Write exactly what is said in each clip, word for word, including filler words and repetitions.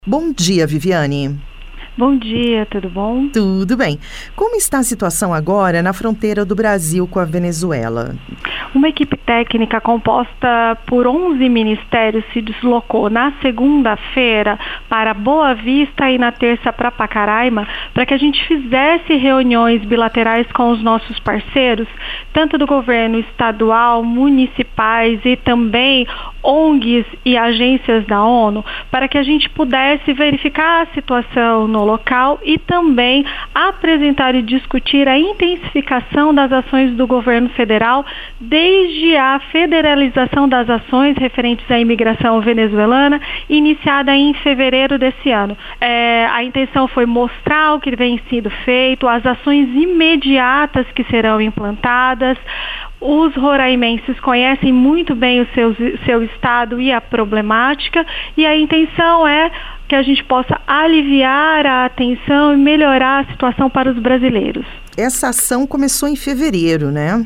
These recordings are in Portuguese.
Bom dia, Viviane. Bom dia, tudo bom? Tudo bem. Como está a situação agora na fronteira do Brasil com a Venezuela? Uma equipe técnica composta por onze ministérios se deslocou na segunda-feira para Boa Vista e na terça para Pacaraima para que a gente fizesse reuniões bilaterais com os nossos parceiros, tanto do governo estadual, municipais e também O N Gs e agências da ONU, para que a gente pudesse verificar a situação no local e também apresentar e discutir a intensificação das ações do governo federal desde a federalização das ações referentes à imigração venezuelana, iniciada em fevereiro desse ano. É, a intenção foi mostrar o que vem sendo feito, as ações imediatas que serão implantadas. Os roraimenses conhecem muito bem o seu, seu estado e a problemática, e a intenção é que a gente possa aliviar a atenção e melhorar a situação para os brasileiros. Essa ação começou em fevereiro, né?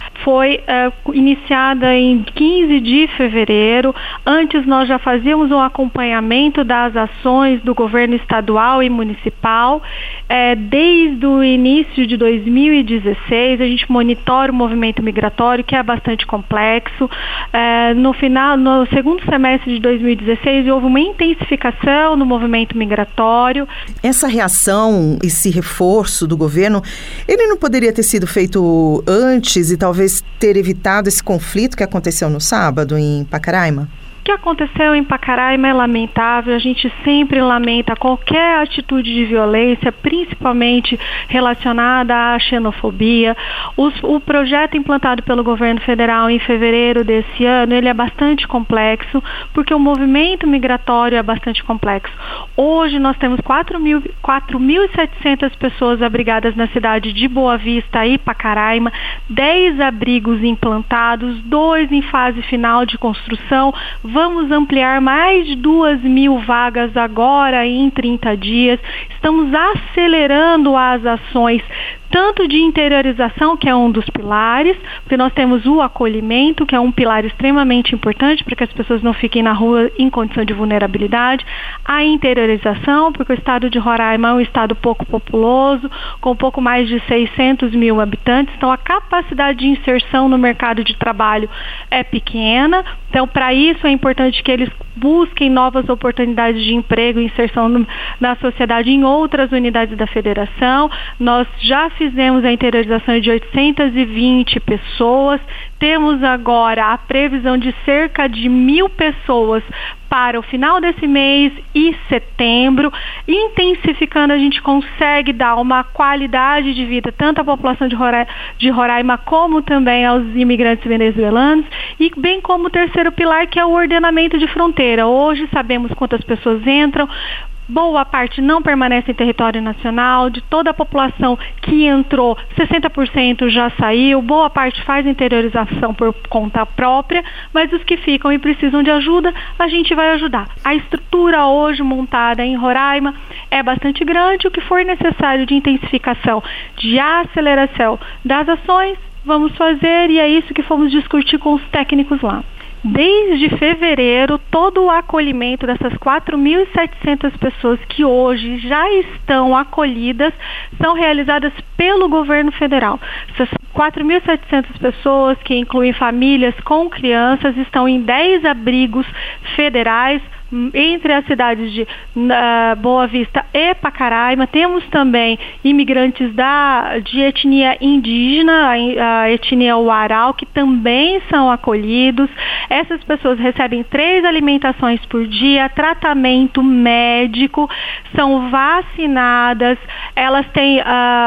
Foi uh, iniciada em quinze de fevereiro. Antes nós já fazíamos um acompanhamento das ações do governo estadual e municipal. É, desde o início de dois mil e dezesseis, a gente monitora o movimento migratório, que é bastante complexo. É, no final, no segundo semestre de dois mil e dezesseis, houve uma intensificação no movimento migratório. Essa reação, esse reforço do governo, ele não poderia ter sido feito antes e talvez ter evitado esse conflito que aconteceu no sábado em Pacaraima? O que aconteceu em Pacaraima é lamentável. A gente sempre lamenta qualquer atitude de violência, principalmente relacionada à xenofobia. Os, o projeto implantado pelo governo federal em fevereiro desse ano, ele é bastante complexo, porque o movimento migratório é bastante complexo. Hoje nós temos quatro mil e setecentas pessoas abrigadas na cidade de Boa Vista e Pacaraima, dez abrigos implantados, dois em fase final de construção. Vamos ampliar mais de duas mil vagas agora em trinta dias. Estamos acelerando as ações, tanto de interiorização, que é um dos pilares, porque nós temos o acolhimento, que é um pilar extremamente importante para que as pessoas não fiquem na rua em condição de vulnerabilidade, a interiorização, porque o estado de Roraima é um estado pouco populoso, com pouco mais de seiscentos mil habitantes, então a capacidade de inserção no mercado de trabalho é pequena. Então, para isso é importante que eles busquem novas oportunidades de emprego e inserção no, na sociedade em outras unidades da federação. Nós já fizemos a interiorização de oitocentas e vinte pessoas. Temos agora a previsão de cerca de mil pessoas para o final desse mês e setembro. Intensificando, a gente consegue dar uma qualidade de vida tanto à população de Roraima, de Roraima como também aos imigrantes venezuelanos, e bem como o terceiro pilar, que é o ordenamento de fronteira. Hoje sabemos quantas pessoas entram. Boa parte não permanece em território nacional. De toda a população que entrou, sessenta por cento já saiu. Boa parte faz interiorização por conta própria, mas os que ficam e precisam de ajuda, a gente vai ajudar. A estrutura hoje montada em Roraima é bastante grande. O que for necessário de intensificação, de aceleração das ações, vamos fazer, e é isso que fomos discutir com os técnicos lá. Desde fevereiro, todo o acolhimento dessas quatro mil e setecentas pessoas que hoje já estão acolhidas são realizadas pelo governo federal. Essas quatro mil e setecentas pessoas, que incluem famílias com crianças, estão em dez abrigos federais entre as cidades de uh, Boa Vista e Pacaraima. Temos também imigrantes da, de etnia indígena, a, a etnia Uarau, que também são acolhidos. Essas pessoas recebem três alimentações por dia, tratamento médico, são vacinadas, elas têm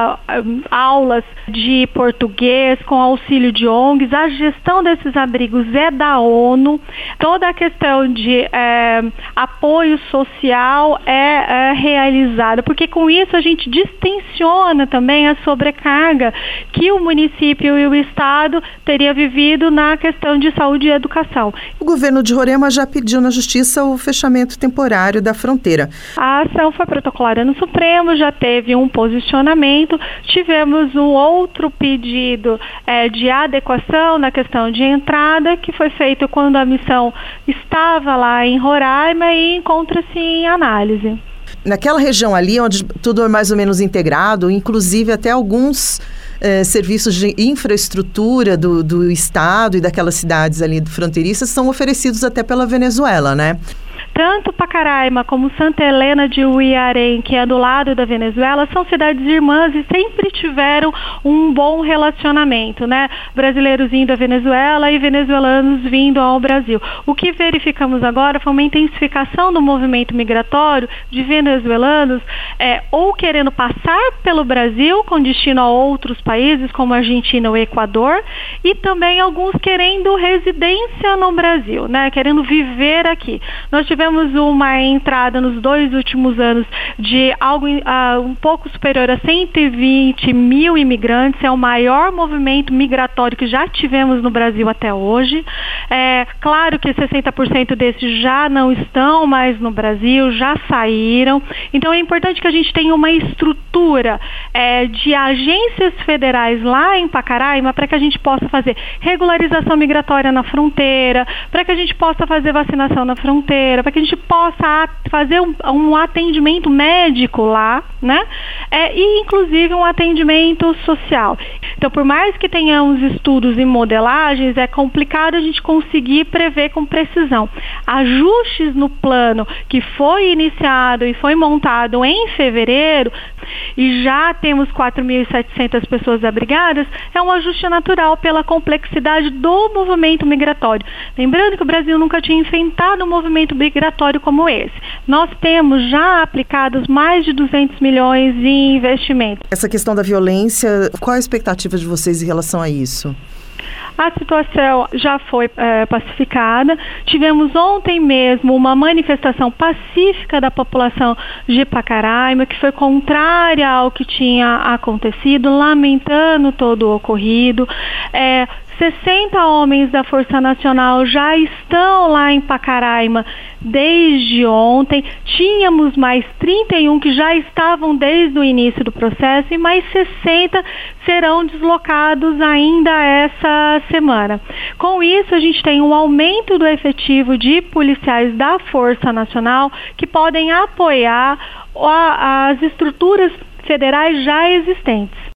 uh, aulas de português com auxílio de O N Gs. A gestão desses abrigos é da ONU. Toda a questão de eh, apoio social é, é realizada, porque com isso a gente distensiona também a sobrecarga que o município e o estado teria vivido na questão de saúde e educação. O governo de Roraima já pediu na justiça o fechamento temporário da fronteira. A ação foi protocolada no Supremo, já teve um posicionamento, tivemos um outro pedido é, de adequação na questão de entrada, que foi feito quando a missão estava lá em Roraima. Pacaraima e encontra-se em análise. Naquela região ali, onde tudo é mais ou menos integrado, inclusive até alguns eh, serviços de infraestrutura do, do estado e daquelas cidades ali fronteiriças são oferecidos até pela Venezuela, né? Tanto Pacaraima como Santa Helena de Uiarém, que é do lado da Venezuela, são cidades irmãs e sempre tiveram um bom relacionamento, né? Brasileiros indo à Venezuela e venezuelanos vindo ao Brasil. O que verificamos agora foi uma intensificação do movimento migratório de venezuelanos é, ou querendo passar pelo Brasil com destino a outros países, como a Argentina ou Equador, e também alguns querendo residência no Brasil, né? Querendo viver aqui. Nós tivemos Tivemos uma entrada nos dois últimos anos de algo uh, um pouco superior a cento e vinte mil imigrantes. É o maior movimento migratório que já tivemos no Brasil até hoje. É claro que sessenta por cento desses já não estão mais no Brasil, já saíram. Então é importante que a gente tenha uma estrutura é, de agências federais lá em Pacaraima para que a gente possa fazer regularização migratória na fronteira, para que a gente possa fazer vacinação na fronteira, para que a gente possa fazer um, um atendimento médico lá, né? É, e inclusive um atendimento social. Então, por mais que tenhamos estudos e modelagens, é complicado a gente conseguir prever com precisão. Ajustes no plano que foi iniciado e foi montado em fevereiro, e já temos quatro mil e setecentas pessoas abrigadas, é um ajuste natural pela complexidade do movimento migratório. Lembrando que o Brasil nunca tinha enfrentado um movimento migratório como esse. Nós temos já aplicados mais de duzentos milhões em investimentos. Essa questão da violência, qual a expectativa de vocês em relação a isso? A situação já foi é, pacificada. Tivemos ontem mesmo uma manifestação pacífica da população de Pacaraima, que foi contrária ao que tinha acontecido, lamentando todo o ocorrido. É, sessenta homens da Força Nacional já estão lá em Pacaraima desde ontem. Tínhamos mais trinta e um que já estavam desde o início do processo e mais sessenta serão deslocados ainda essa semana. Com isso, a gente tem um aumento do efetivo de policiais da Força Nacional que podem apoiar a, as estruturas federais já existentes.